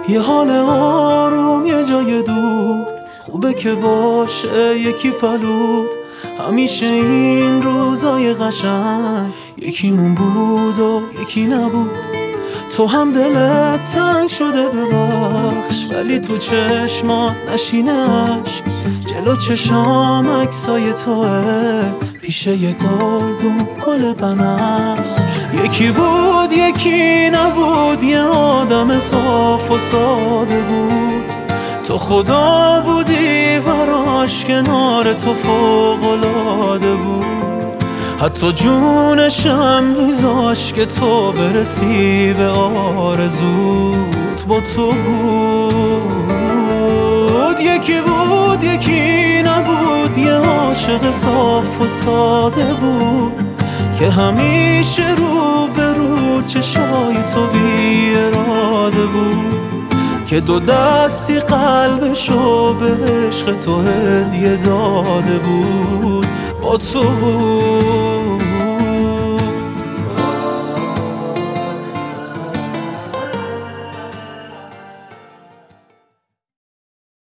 یه حال آروم یه جای دور، خوبه که باشه یکی پلود. همیشه این روزای قشنگ یکیمون بود و یکی نبود. تو هم دلت تنگ شده ببخش، ولی تو چشمات نشینه عشق. جلو چشام عکسای توه، پیشه یه گلدون گل بنفش. یکی بود یکی نبود، یه آدم صاف و ساده بود. تو خدا بودی براش، کنار تو فوق‌العاده بود. حتی جونشم میذاش که تو برسی به آرزوت. با تو بود یکی بود یکی نبود، یه عاشق صاف و ساده بود که همیشه رو به رو چشای تو بی اراده بود. که دو دستی قلبشو به عشق تو هدیه داده بود. با تو بود